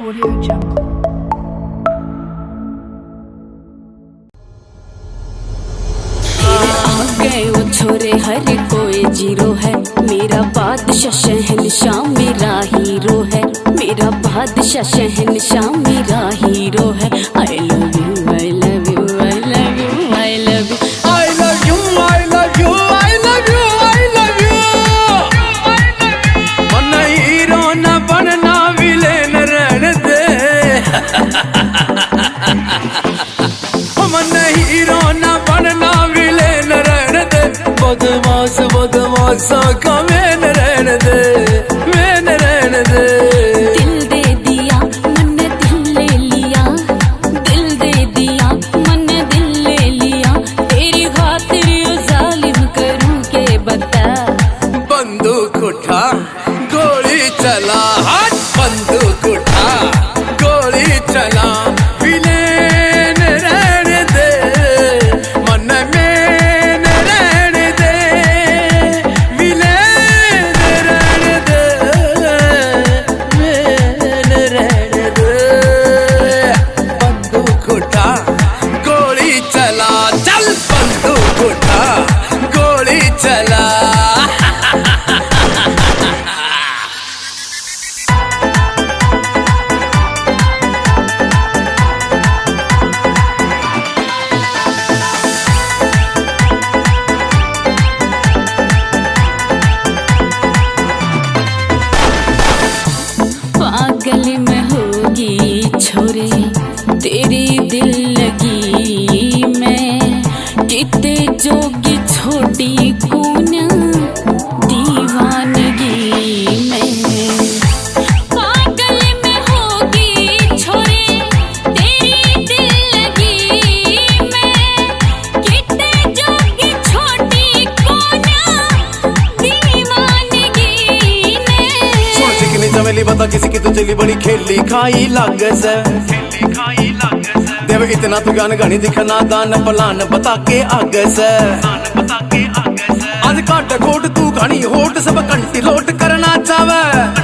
Audio Jungle। गए वो छोरे हर कोई जीरो है, मेरा बादशाह शहंशाह मेरा हीरो है, मेरा बादशाह शहंशाह मेरा हीरो है। I love you I love you I love you I love you I love you I love you I love you I love you. मन हीरो न बनना विलेन रहने दे। मन हीरो न बनना विलेन रहने दे। बदमाश बदमाशों का मेन रहने दे, मेन रहने दे। दिल दे दिया मन दिल ले लिया, दिल दे दिया मन दिल ले लिया, तेरी खातिर यो जालिम करूं के बता। बंदूक उठा गोली चला, हाथ बंदूक उठा गोली चला। विलेन रहने दे, मन में रहने दे। विलेन रहने दे, मेन रहने दे। बंदूक उठा गोली चला, चल बंदूक उठा गोली चला। पागल में होगी छोरे तेरी दिल लगी मैं, कितने जोगी छोटी कौन दीवानगी में। पागल में होगी छोरे तेरी दिल लगी मैं, कितने जोगी छोटी कौन दीवानगी में। सोच कितनी चमेली बता किसी की तो चली बड़ी खेली खाई लाग से। देव इतना तू ज्ञान गणी दिखना दान पलान बता के आगे से। आज काट खोट तू घनी होट सब कंटी लोट करना चावे।